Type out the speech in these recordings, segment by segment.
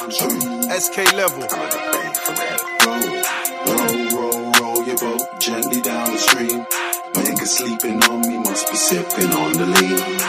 SK level. Roll your boat gently down the stream. Nigga sleeping on me, must be sipping on the lean.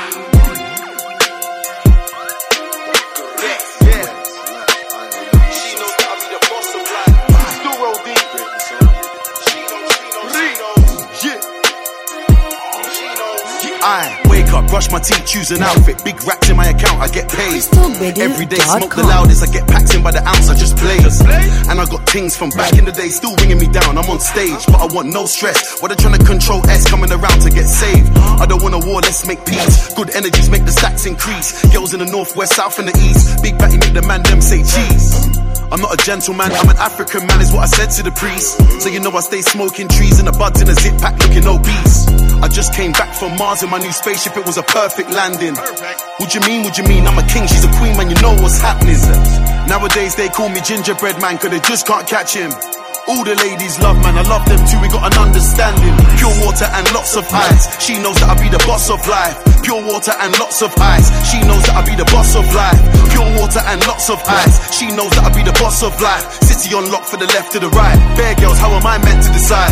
I wake up, brush my teeth, choose an outfit. Big racks in my account, I get paid. Every day, smoke the loudest, I get packed in by the ounce, I just blaze. And I got things from back in the day still ringing me down. I'm on stage, but I want no stress. What they trying to control S coming around to get saved. I don't want a war, let's make peace. Good energies make the stacks increase. Girls in the north, west, south and the east. Big batty make the man them say cheese. I'm not a gentleman, I'm an African man, is what I said to the priest. So you know I stay smoking trees and the buds in a zip pack looking obese. I just came back from Mars in my new spaceship, it was a perfect landing. What you mean, I'm a king, she's a queen, man, you know what's happening. Nowadays they call me gingerbread man, cause they just can't catch him. All the ladies love, man, I love them too, we got an understanding. Pure water and lots of ice, she knows that I be the boss of life. Pure water and lots of ice, she knows that I be the boss of life. Pure water and lots of ice, she knows that I be the boss of life. City on lock for the left to the right. Bear girls, how am I meant to decide?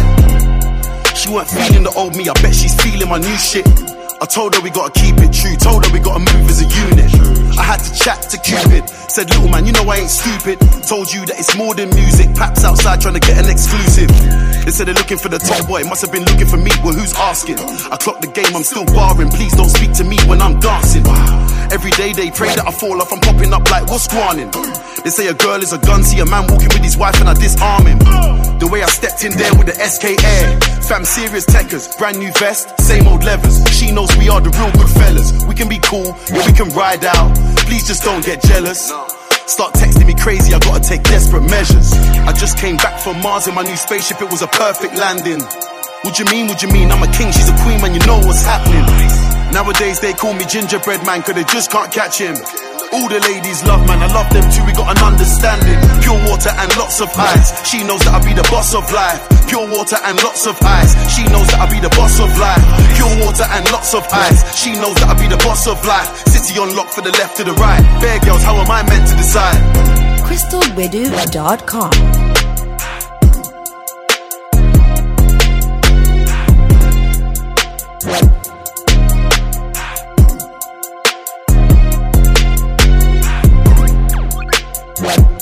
She weren't feeling the old me, I bet she's feeling my new shit. I told her we gotta keep it true, told her we gotta move as a unit. I had to chat to Cupid, said little man, you know I ain't stupid. Told you that it's more than music, Paps outside trying to get an exclusive. They said they're looking for the top boy, must have been looking for me, well who's asking? I clocked the game, I'm still barring, please don't speak to me when I'm dancing. Every day they pray that I fall off, I'm popping up like what's squanning? They say a girl is a gun, see a man walking with his wife and I disarm him. The way I stepped in there with the SK Air, fam serious techers, brand new vest, same old levers. She knows we are the real good fellas. We can be cool, yeah we can ride out. Please just don't get jealous. Start texting me crazy, I gotta take desperate measures. I just came back from Mars in my new spaceship, it was a perfect landing. What you mean, I'm a king, she's a queen, man, you know what's happening. Nowadays they call me gingerbread man, cause they just can't catch him. All the ladies love, man, I love them too, we got an understanding. Pure water and lots of ice, she knows that I be the boss of life. Pure water and lots of ice, she knows that I be the boss of life. Pure water and lots of ice, she knows that I be the boss of life. City on lock for the left to the right. Bear girls, how am I meant to decide? crystalwidow.com. What?